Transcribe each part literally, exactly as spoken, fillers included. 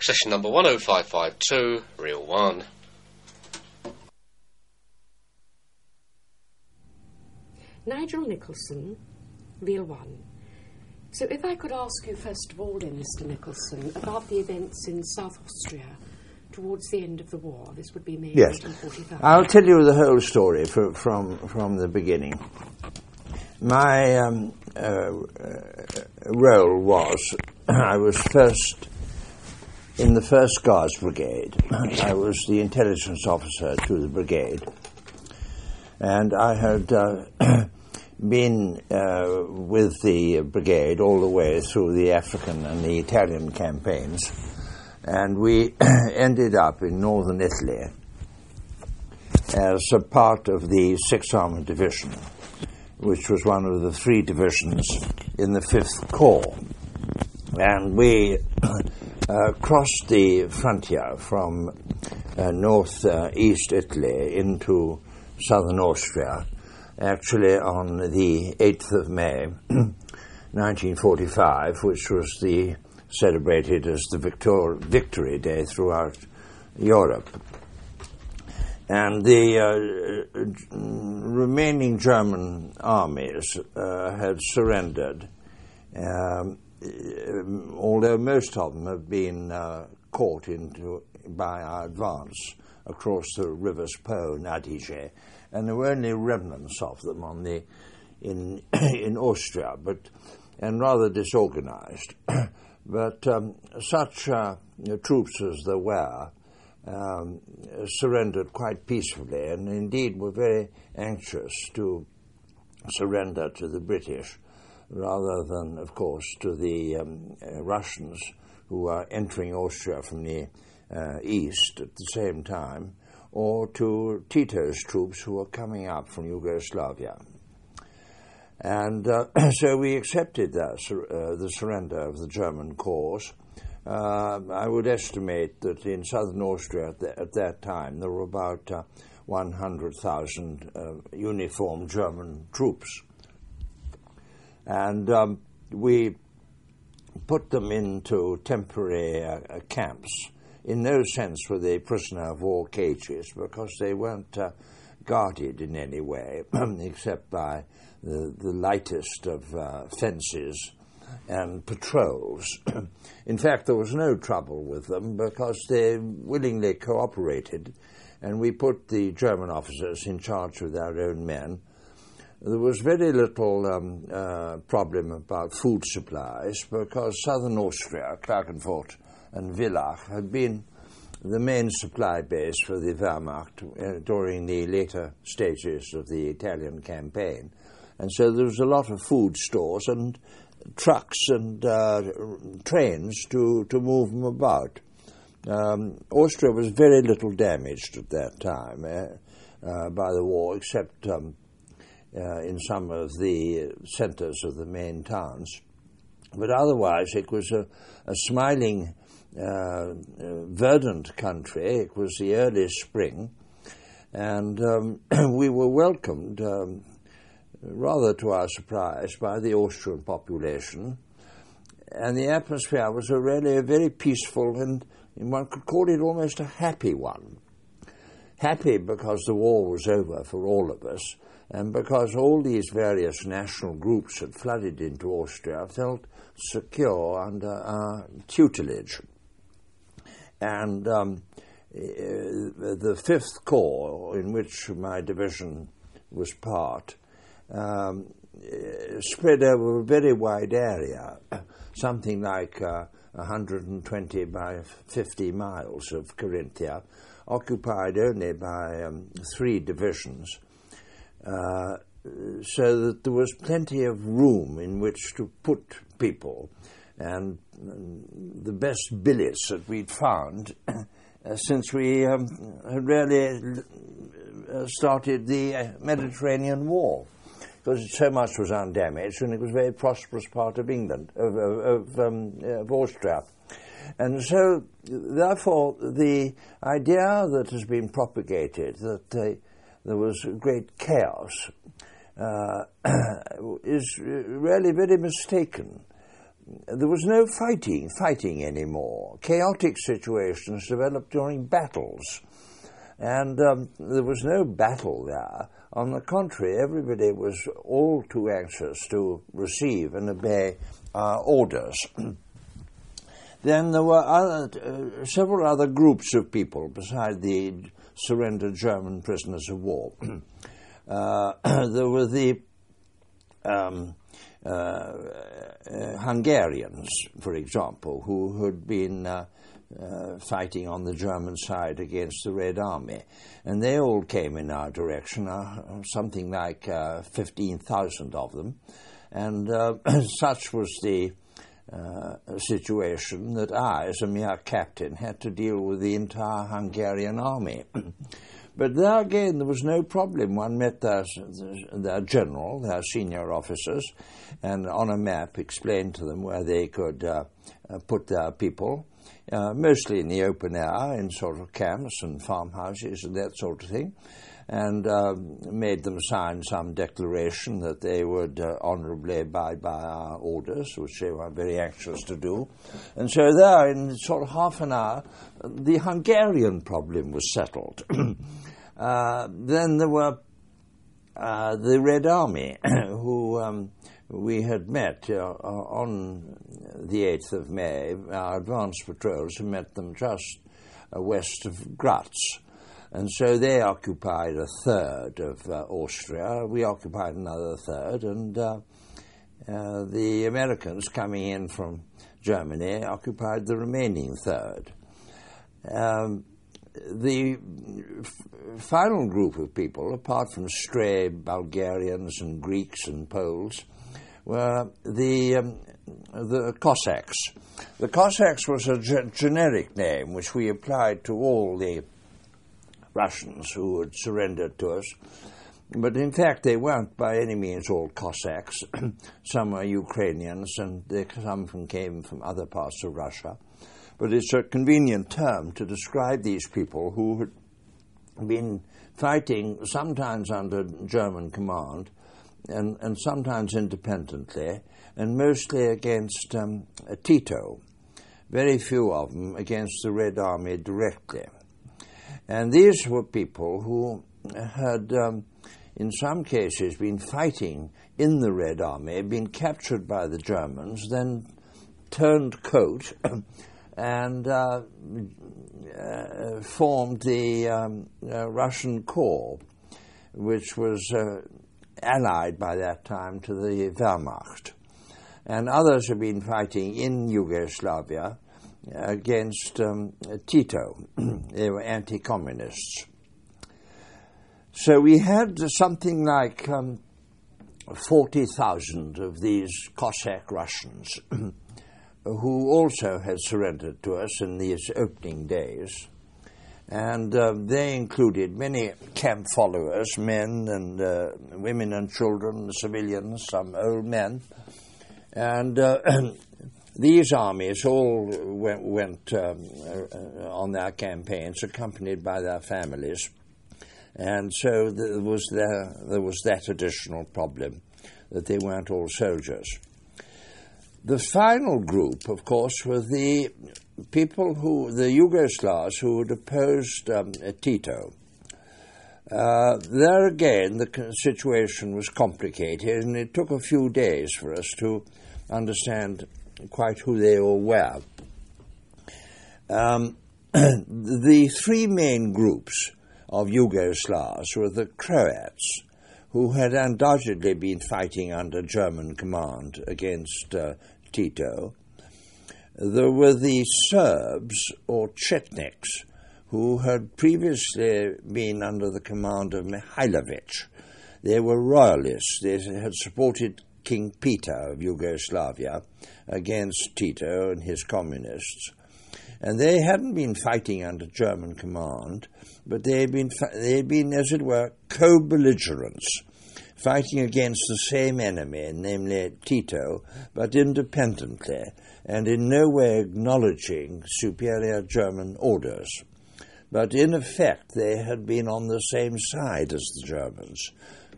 Session number one oh five five two, reel one. Nigel Nicholson, reel one. So if I could ask you first of all then, Mister Nicholson, about the events in South Austria towards the end of the war. This would be May yes. nineteen forty-five. I'll tell you the whole story from from, from the beginning. My um, uh, role was, I was first in the first Guards Brigade. I was the intelligence officer to the brigade. And I had uh, been uh, with the brigade all the way through the African and the Italian campaigns. And we ended up in northern Italy as a part of the sixth Armoured Division, which was one of the three divisions in the fifth Corps. And we uh, crossed the frontier from uh, north-east uh, Italy into southern Austria, actually on the eighth of May, nineteen forty-five, which was the celebrated as the Victor- Victory Day throughout Europe. And the uh, remaining German armies uh, had surrendered, um, although most of them have been uh, caught into by our advance across the rivers Po and Adige, and there were only remnants of them on the in in Austria, but and rather disorganized. But um, such uh, you know, troops as there were um, surrendered quite peacefully, and indeed were very anxious to surrender to the British, rather than, of course, to the um, uh, Russians who are entering Austria from the uh, east at the same time, or to Tito's troops who were coming up from Yugoslavia. And uh, so we accepted that, uh, the surrender of the German cause. Uh, I would estimate that in southern Austria at, the, at that time there were about uh, one hundred thousand uh, uniformed German troops. And um, we put them into temporary uh, camps. In no sense were they prisoner of war cages, because they weren't uh, guarded in any way, except by the, the lightest of uh, fences and patrols. In fact, there was no trouble with them because they willingly cooperated, and we put the German officers in charge of their own men. There was very little um, uh, problem about food supplies because southern Austria, Klagenfurt and Villach, had been the main supply base for the Wehrmacht uh, during the later stages of the Italian campaign. And so there was a lot of food stores and trucks and uh, trains to, to move them about. Um, Austria was very little damaged at that time uh, uh, by the war, except um, uh, in some of the centres of the main towns. But otherwise it was a, a smiling, uh, verdant country. It was the early spring, and um, we were welcomed um, rather to our surprise, by the Austrian population, and the atmosphere was a really a very peaceful and, and one could call it almost a happy one. Happy because the war was over for all of us, and because all these various national groups had flooded into Austria, felt secure under our tutelage. And um, the Fifth Corps, in which my division was part, Um, spread over a very wide area, something like uh, one hundred twenty by fifty miles of Carinthia, occupied only by um, three divisions, uh, so that there was plenty of room in which to put people. And the best billets that we'd found uh, since we um, had really uh, started the uh, Mediterranean War, because so much was undamaged, and it was a very prosperous part of England, of, of, of, um, of Austria. And so, therefore, the idea that has been propagated, that uh, there was great chaos, uh, is really very mistaken, there was no fighting, fighting anymore. Chaotic situations developed during battles. And um, there was no battle there. On the contrary, everybody was all too anxious to receive and obey uh, orders. Then there were other, uh, several other groups of people beside the surrendered German prisoners of war. uh, there were the um, uh, uh, Hungarians, for example, who had been uh, uh, fighting on the German side against the Red Army. And they all came in our direction, uh, something like uh, fifteen thousand of them. And uh, such was the Uh, situation that I, as a mere captain, had to deal with the entire Hungarian army. But there again, there was no problem. One met their, their general, their senior officers, and on a map explained to them where they could uh, uh, put their people, uh, mostly in the open air, in sort of camps and farmhouses and that sort of thing, and uh, made them sign some declaration that they would uh, honourably abide by our orders, which they were very anxious to do. And so there, in sort of half an hour, the Hungarian problem was settled. uh, then there were uh, the Red Army, who um, we had met uh, on the eighth of May. Our advance patrols had met them just uh, west of Graz. And so they occupied a third of uh, Austria. We occupied another third, and uh, uh, the Americans coming in from Germany occupied the remaining third. Um, the f- final group of people, apart from stray Bulgarians and Greeks and Poles, were the um, the Cossacks. The Cossacks was a ge- generic name which we applied to all the Russians who had surrendered to us. But in fact, they weren't by any means all Cossacks. Some were Ukrainians, and they, some from, came from other parts of Russia. But it's a convenient term to describe these people who had been fighting sometimes under German command and, and sometimes independently, and mostly against um, Tito. Very few of them against the Red Army directly. And these were people who had, um, in some cases, been fighting in the Red Army, been captured by the Germans, then turned coat and uh, uh, formed the um, uh, Russian Corps, which was uh, allied by that time to the Wehrmacht. And others have been fighting in Yugoslavia against um, Tito. They were anti-communists. So we had something like um, forty thousand of these Cossack Russians who also had surrendered to us in these opening days. And uh, they included many camp followers, men and uh, women and children, civilians, some old men. And uh, these armies all went, went um, uh, on their campaigns accompanied by their families. And so there was, there, there was that additional problem, that they weren't all soldiers. The final group, of course, were the people who, the Yugoslavs who had opposed um, Tito. Uh, there again, the situation was complicated, and it took a few days for us to understand quite who they all were. Um, the three main groups of Yugoslavs were the Croats, who had undoubtedly been fighting under German command against uh, Tito. There were the Serbs, or Chetniks, who had previously been under the command of Mihailovic. They were royalists. They had supported King Peter of Yugoslavia against Tito and his communists. And they hadn't been fighting under German command, but they had been, they had been, as it were, co-belligerents, fighting against the same enemy, namely Tito, but independently, and in no way acknowledging superior German orders. But in effect, they had been on the same side as the Germans,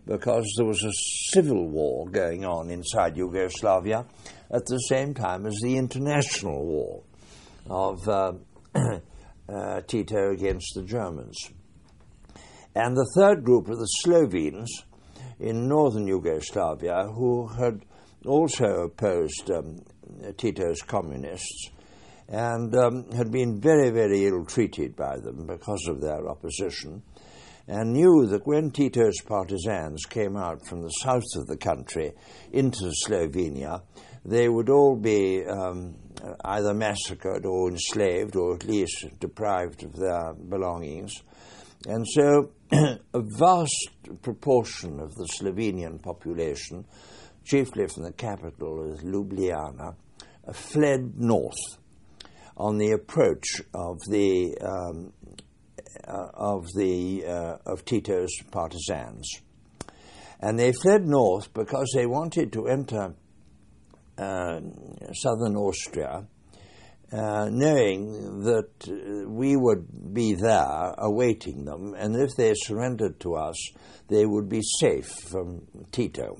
because there was a civil war going on inside Yugoslavia at the same time as the international war of uh, uh, Tito against the Germans. And the third group were the Slovenes in northern Yugoslavia, who had also opposed um, Tito's communists and um, had been very, very ill-treated by them because of their opposition, and knew that when Tito's partisans came out from the south of the country into Slovenia, they would all be um, either massacred or enslaved, or at least deprived of their belongings. And so a vast proportion of the Slovenian population, chiefly from the capital of Ljubljana, fled north on the approach of the um, uh, of the uh, of Tito's partisans, and they fled north because they wanted to enter uh, southern Austria, uh, knowing that uh, we would be there awaiting them, and if they surrendered to us, they would be safe from Tito.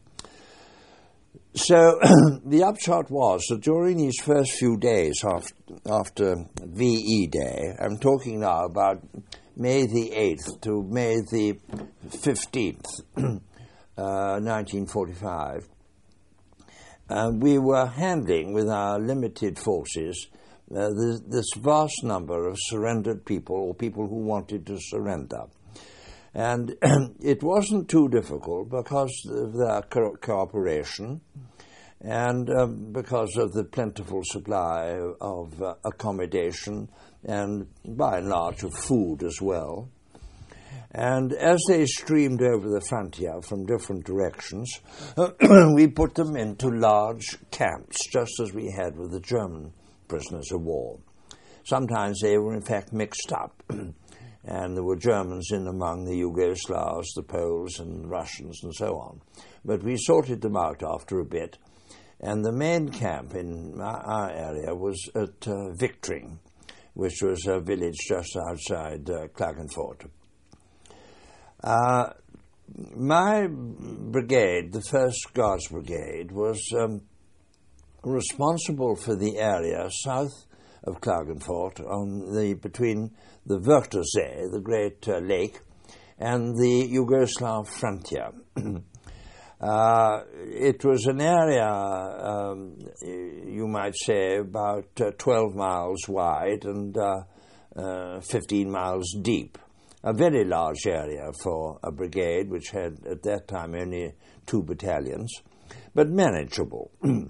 So the upshot was that during these first few days after, after V E Day, I'm talking now about May the eighth to May the fifteenth, uh, nineteen forty-five, uh, we were handling with our limited forces uh, this, this vast number of surrendered people, or people who wanted to surrender. And it wasn't too difficult because of their co- cooperation and um, because of the plentiful supply of uh, accommodation and, by and large, of food as well. And as they streamed over the frontier from different directions, we put them into large camps, just as we had with the German prisoners of war. Sometimes they were, in fact, mixed up. And there were Germans in among the Yugoslavs, the Poles and the Russians and so on. But we sorted them out after a bit. And the main camp in our area was at uh, Viktring, which was a village just outside uh, Klagenfurt. Uh, my brigade, the first Guards Brigade, was um, responsible for the area south of Klagenfurt, on the between the Wörthersee, the great uh, lake, and the Yugoslav frontier. uh, it was an area, um, you might say, about uh, twelve miles wide and uh, uh, fifteen miles deep. A very large area for a brigade, which had at that time only two battalions, but manageable.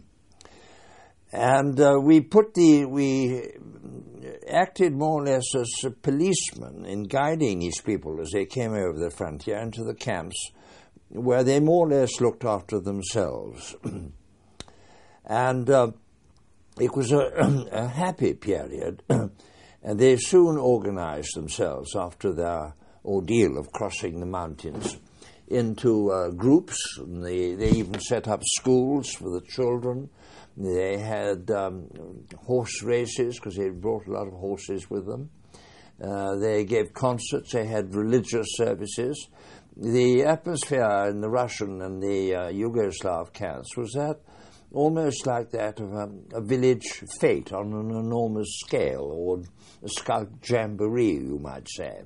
And uh, we put the we acted more or less as a policeman in guiding these people as they came over the frontier into the camps, where they more or less looked after themselves. And uh, it was a, a happy period, and they soon organized themselves after their ordeal of crossing the mountains into uh, groups. And they, they even set up schools for the children. They had um, horse races, because they brought a lot of horses with them. Uh, they gave concerts. They had religious services. The atmosphere in the Russian and the uh, Yugoslav camps was that almost like that of a, a village fete on an enormous scale, or a scout jamboree, you might say.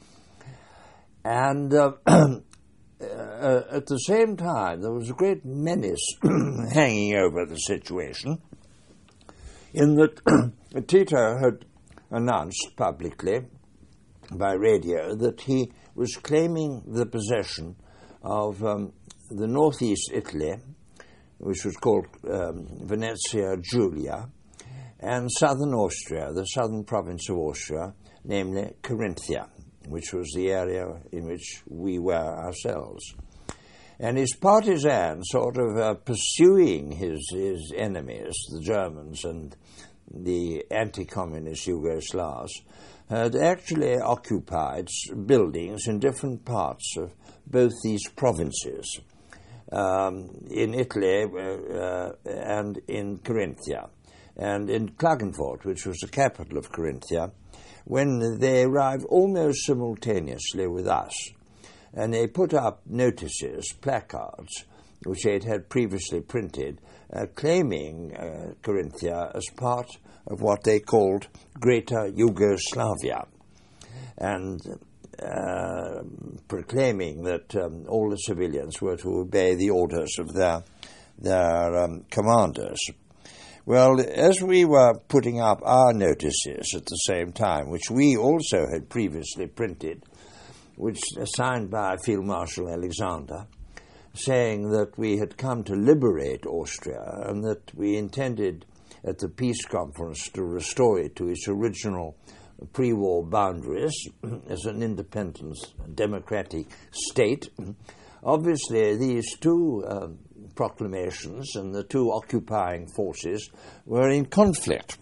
And uh, Uh, at the same time, there was a great menace hanging over the situation, in that Tito had announced publicly by radio that he was claiming the possession of um, the northeast Italy, which was called um, Venezia Giulia, and southern Austria, the southern province of Austria, namely Carinthia, which was the area in which we were ourselves. And his partisans, sort of uh, pursuing his, his enemies, the Germans and the anti-communist Yugoslavs, had actually occupied buildings in different parts of both these provinces, um, in Italy uh, uh, and in Carinthia. And in Klagenfurt, which was the capital of Carinthia, when they arrived almost simultaneously with us. and they put up notices, placards, which they had previously printed, uh, claiming uh, Carinthia as part of what they called Greater Yugoslavia, and uh, proclaiming that um, all the civilians were to obey the orders of their, their um, commanders. Well, as we were putting up our notices at the same time, which we also had previously printed, which signed by Field Marshal Alexander, saying that we had come to liberate Austria and that we intended at the peace conference to restore it to its original pre-war boundaries as an independent democratic state. Obviously, these two uh, proclamations and the two occupying forces were in conflict.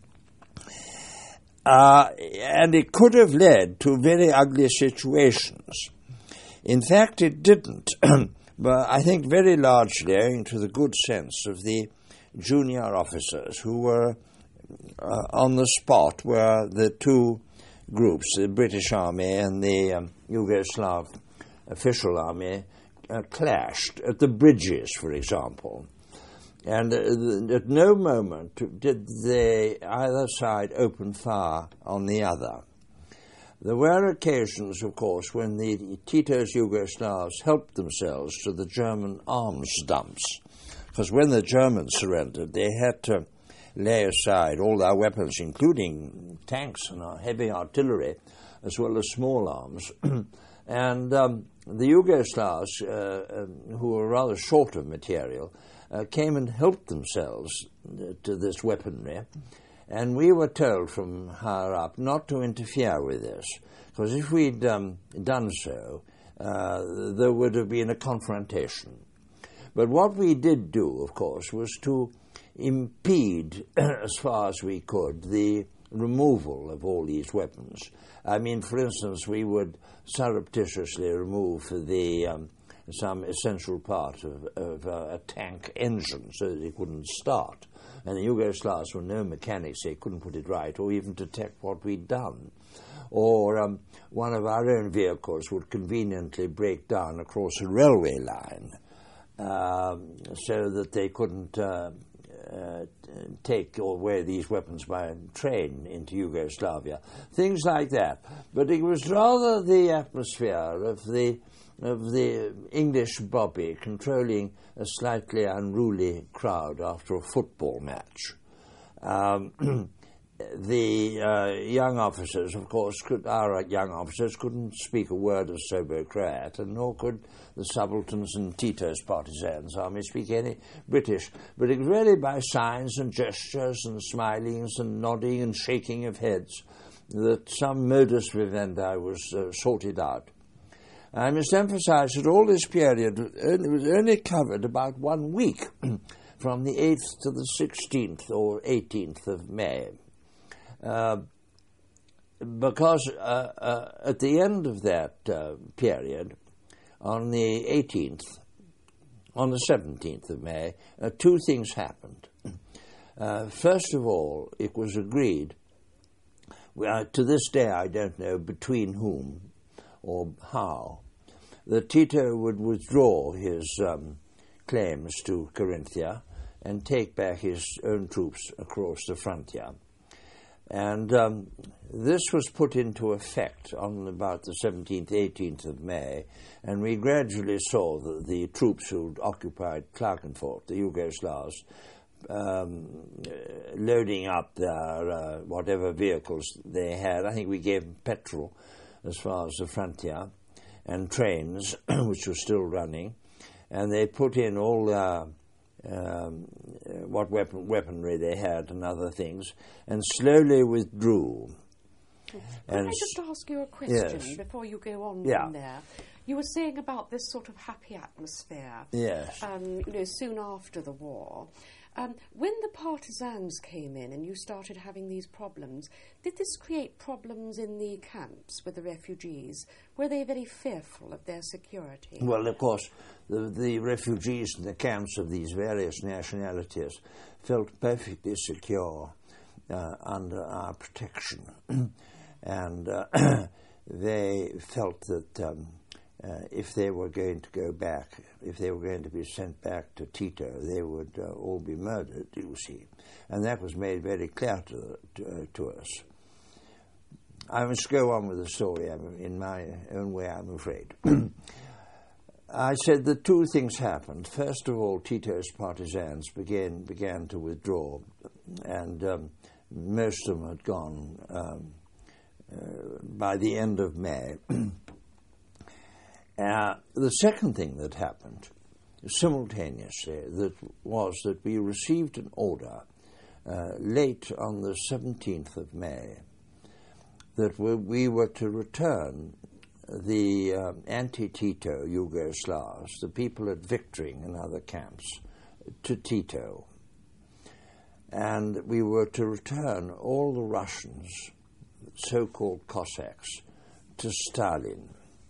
Uh, and it could have led to very ugly situations. In fact, it didn't, but I think very largely owing to the good sense of the junior officers who were uh, on the spot where the two groups, the British Army and the um, Yugoslav official army, uh, clashed at the bridges, for example. And uh, at no moment did they, either side, open fire on the other. There were occasions, of course, when the Tito's Yugoslavs helped themselves to the German arms dumps, because when the Germans surrendered, they had to lay aside all their weapons, including tanks and heavy artillery, as well as small arms. And um, the Yugoslavs, uh, um, who were rather short of material, uh, came and helped themselves to this weaponry. And we were told from higher up not to interfere with this, because if we'd um, done so, uh, there would have been a confrontation. But what we did do, of course, was to impede, as far as we could, the removal of all these weapons. I mean, for instance, we would surreptitiously remove the um, some essential part of, of uh, a tank engine so that it wouldn't start. And the Yugoslavs were no mechanics, they couldn't put it right or even detect what we'd done. Or um, one of our own vehicles would conveniently break down across a railway line um, so that they couldn't uh, uh, take or wear these weapons by train into Yugoslavia. Things like that. But it was rather the atmosphere of the of the English bobby controlling a slightly unruly crowd after a football match. Um, the uh, young officers, of course, could, our young officers couldn't speak a word of Serbo-Croat, and nor could the subalterns and Tito's partisans army speak any British. But it was really by signs and gestures and smilings and nodding and shaking of heads that some modus vivendi was uh, sorted out. I must emphasize that all this period was only covered about one week, from the eighth to the sixteenth or eighteenth of May. Uh, because uh, uh, at the end of that uh, period, on the eighteenth, on the seventeenth of May, uh, two things happened. Uh, first of all, it was agreed, uh, to this day I don't know between whom or how, that Tito would withdraw his um, claims to Carinthia and take back his own troops across the frontier. And um, this was put into effect on about the seventeenth, eighteenth of May, and we gradually saw that the troops who occupied Klagenfurt, the Yugoslavs, um, loading up their uh, whatever vehicles they had. I think we gave them petrol as far as the frontier, and trains, which were still running, and they put in all their Um, what weapon, weaponry they had and other things, and slowly withdrew. Can and I just ask you a question yes. before you go on Yeah. from there? You were saying about this sort of happy atmosphere, Yes. um, you know, soon after the war. Um, when the partisans came in and you started having these problems, did this create problems in the camps with the refugees? Were they very fearful of their security? Well, of course, the, the refugees in the camps of these various nationalities felt perfectly secure uh, under our protection. and uh, they felt that um, uh, if they were going to go back, if they were going to be sent back to Tito, they would uh, all be murdered, you see. And that was made very clear to, to, uh, to us. I must go on with the story in my own way, I'm afraid. I said that two things happened. First of all, Tito's partisans began began to withdraw, and um, most of them had gone um, uh, by the end of May. uh, the second thing that happened simultaneously that was that we received an order uh, late on the seventeenth of May that we were to return the uh, anti-Tito Yugoslavs, the people at Viktring and other camps, to Tito. And we were to return all the Russians, so-called Cossacks, to Stalin.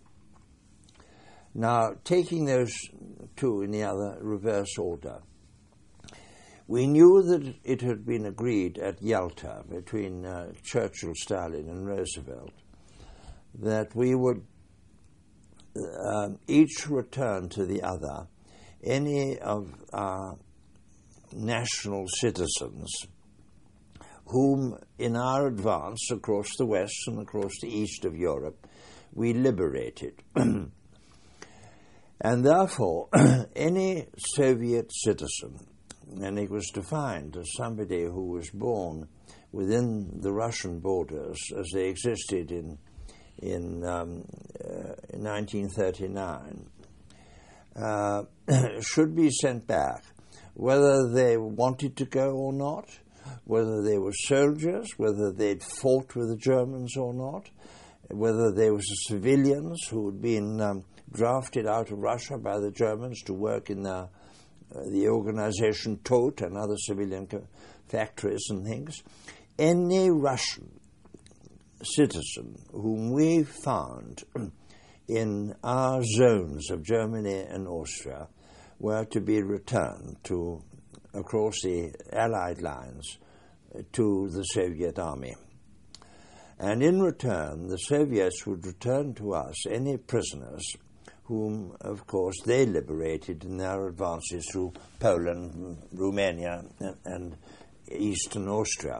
Now, taking those two in the other reverse order, we knew that it had been agreed at Yalta between uh, Churchill, Stalin, and Roosevelt that we would uh, each return to the other any of our national citizens whom, in our advance across the west and across the east of Europe, we liberated. And therefore, any Soviet citizen, and it was defined as somebody who was born within the Russian borders as they existed in in, um, uh, in nineteen thirty-nine, uh, should be sent back, whether they wanted to go or not, whether they were soldiers, whether they'd fought with the Germans or not, whether they were civilians who had been um, drafted out of Russia by the Germans to work in the, uh, the organization Todt and other civilian co- factories and things. Any Russian citizen whom we found in our zones of Germany and Austria were to be returned to across the Allied lines to the Soviet army. And in return, the Soviets would return to us any prisoners whom, of course, they liberated in their advances through Poland, Romania, and, and Eastern Austria.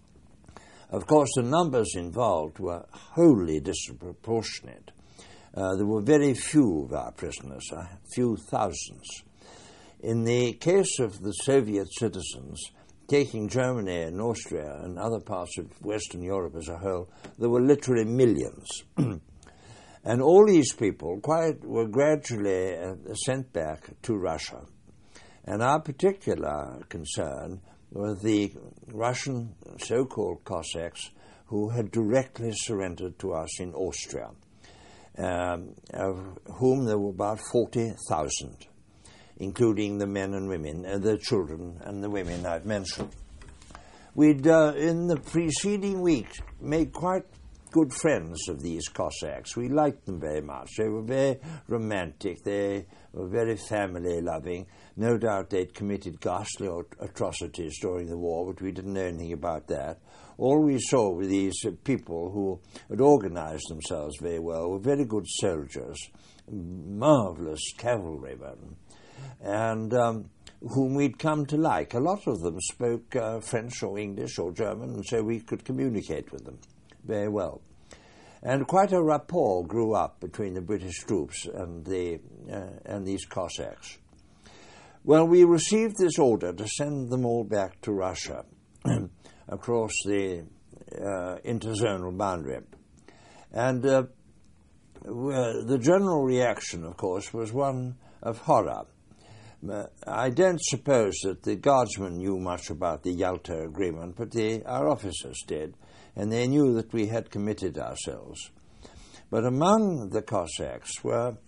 Of course, the numbers involved were wholly disproportionate. Uh, there were very few of our prisoners, a few thousands. In the case of the Soviet citizens, taking Germany and Austria and other parts of Western Europe as a whole, there were literally millions. And all these people quite were gradually uh, sent back to Russia. And our particular concern were the Russian so-called Cossacks who had directly surrendered to us in Austria, um, of whom there were about forty thousand, including the men and women, uh, the children and the women I've mentioned. We'd, uh, in the preceding week, made quite good friends of these Cossacks. We liked them very much. They were very romantic. They were very family-loving. No doubt they'd committed ghastly atrocities during the war, but we didn't know anything about that. All we saw were these uh, people who had organized themselves very well, were very good soldiers, marvelous cavalrymen, and um, whom we'd come to like. A lot of them spoke uh, French or English or German, and so we could communicate with them very well. And quite a rapport grew up between the British troops and, the, uh, and these Cossacks. Well, we received this order to send them all back to Russia across the uh, interzonal boundary. And uh, the general reaction, of course, was one of horror. I don't suppose that the guardsmen knew much about the Yalta Agreement, but the, our officers did, and they knew that we had committed ourselves. But among the Cossacks were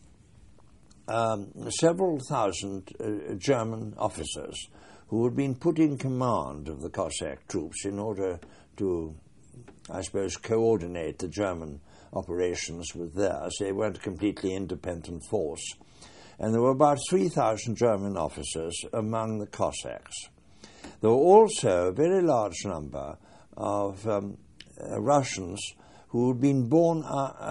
um, several thousand uh, German officers who had been put in command of the Cossack troops in order to, I suppose, coordinate the German operations with theirs. They weren't a completely independent force. And there were about three thousand German officers among the Cossacks. There were also a very large number of um, uh, Russians who had been born uh, uh,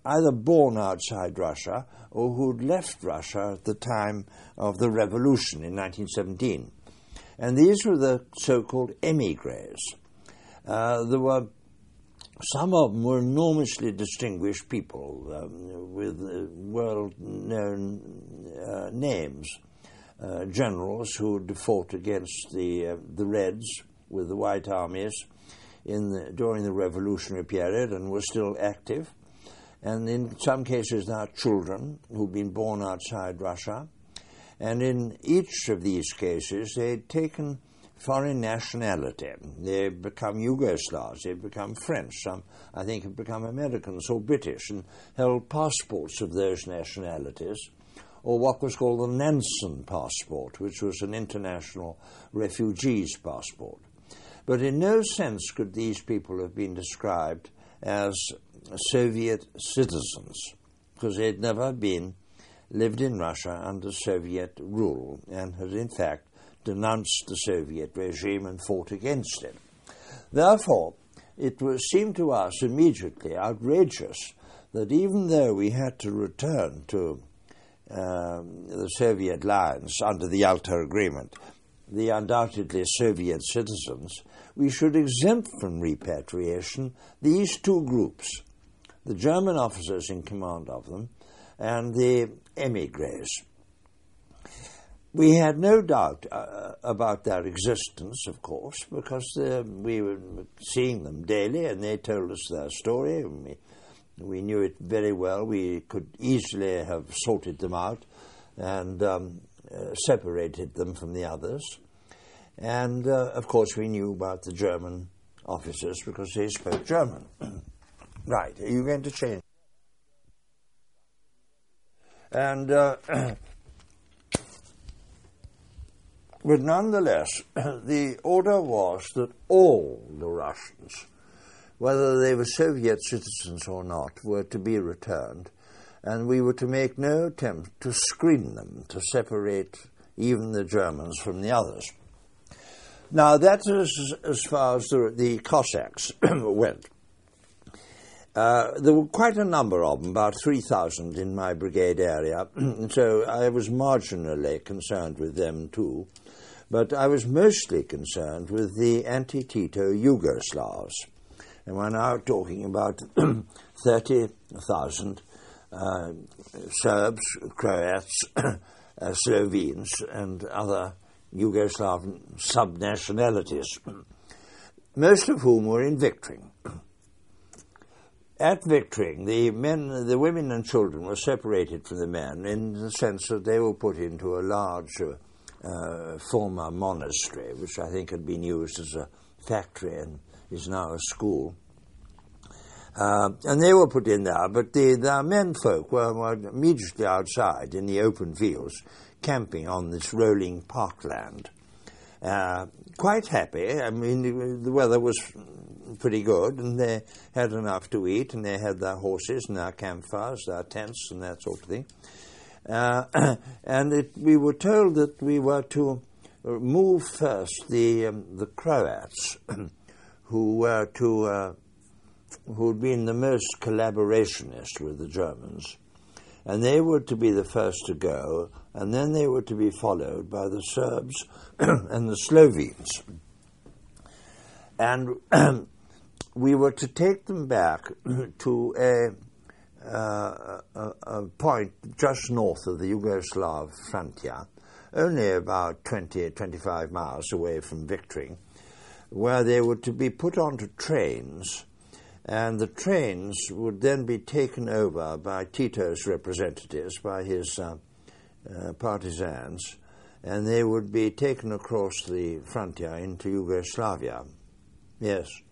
either born outside Russia or who'd left Russia at the time of the revolution in nineteen seventeen. And these were the so-called émigrés. Uh, there were some of them were enormously distinguished people um, with uh, world-known uh, names, uh, generals who had fought against the uh, the Reds with the White Armies in the, during the revolutionary period and were still active. And in some cases now children who'd been born outside Russia. And in each of these cases they'd taken foreign nationality. They've become Yugoslavs, they've become French, some I think have become Americans or British and held passports of those nationalities, or what was called the Nansen passport, which was an international refugees passport. But in no sense could these people have been described as Soviet citizens, because they'd never been lived in Russia under Soviet rule and had in fact denounced the Soviet regime and fought against it. Therefore, it was, seemed to us immediately outrageous that even though we had to return to um, the Soviet lines under the Yalta Agreement, the undoubtedly Soviet citizens, we should exempt from repatriation these two groups, the German officers in command of them and the émigrés. We had no doubt uh, about their existence, of course, because uh, we were seeing them daily and they told us their story. And we, we knew it very well. We could easily have sorted them out and um, uh, separated them from the others. And, uh, of course, we knew about the German officers because they spoke German. Right, are you going to change? And... Uh, But nonetheless, the order was that all the Russians, whether they were Soviet citizens or not, were to be returned, and we were to make no attempt to screen them, to separate even the Germans from the others. Now, that is as far as the, the Cossacks went. Uh, there were quite a number of them, about three thousand in my brigade area, so I was marginally concerned with them too. But I was mostly concerned with the anti-Tito Yugoslavs. And we're now talking about thirty thousand uh, Serbs, Croats, uh, Slovenes, and other Yugoslav sub-nationalities, most of whom were in Viktring. At Viktring, the men, the women and children were separated from the men in the sense that they were put into a large uh, uh, former monastery, which I think had been used as a factory and is now a school. Uh, and they were put in there, but the, the men folk were, were immediately outside in the open fields, camping on this rolling parkland. Uh, quite happy. I mean, the, the weather was pretty good, and they had enough to eat, and they had their horses and their campfires, their tents, and that sort of thing. Uh, and it, we were told that we were to move first the um, the Croats, who were to uh, who had been the most collaborationist with the Germans, and they were to be the first to go, and then they were to be followed by the Serbs and the Slovenes. And we were to take them back to a, uh, a, a point just north of the Yugoslav frontier, only about twenty, twenty-five miles away from Viktring, where they were to be put onto trains, and the trains would then be taken over by Tito's representatives, by his uh, uh, partisans, and they would be taken across the frontier into Yugoslavia. Yes.